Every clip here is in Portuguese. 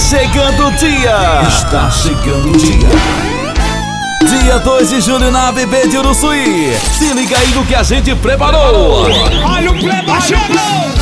chegando o dia! Está chegando o dia! Dia 2 de julho na ABB de Uruçuí. Se liga aí no que a gente preparou. Olha o Pleba chegou!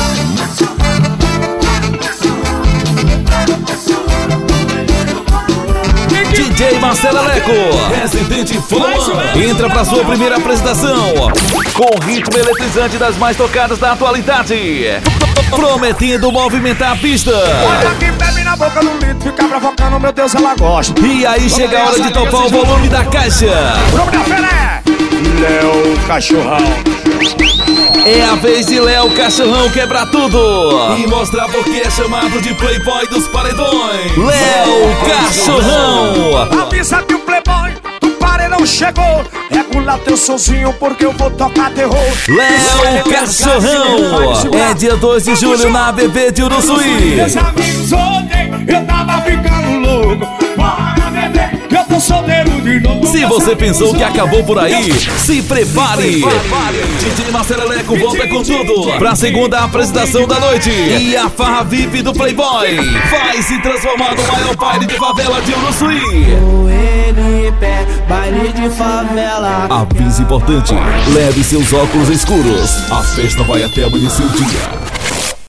DJ Marcelo Leco, Residente Fama, entra pra sua primeira apresentação com o ritmo eletrizante das mais tocadas da atualidade, prometendo movimentar a pista. Olha que bebe na boca do litro, fica provocando, meu Deus, ela gosta. E aí chega a hora de topar o volume da caixa. O nome da fera é Léo Cachorrão. É a vez de Léo Cachorrão quebrar tudo e mostrar porque é chamado de Playboy dos paredões. Léo Cachorrão. Avisa que o Playboy do paredão chegou. Regula teu sonzinho porque eu vou tocar terror. Léo Cachorrão. É dia 2 de julho na ABB de Uruçuí. Meus amigos, ontem eu tava ficando louco. Bora beber, eu tô solteiro de novo. Se você pensou que acabou por aí, se prepare. DJ Marcelo Leco volta com tudo pra segunda apresentação da noite. E a farra VIP do Playboy vai se transformar no maior baile de favela de Uruçuí. Coelho pé, baile de favela. Aviso importante, leve seus óculos escuros. A festa vai até amanhecer o dia.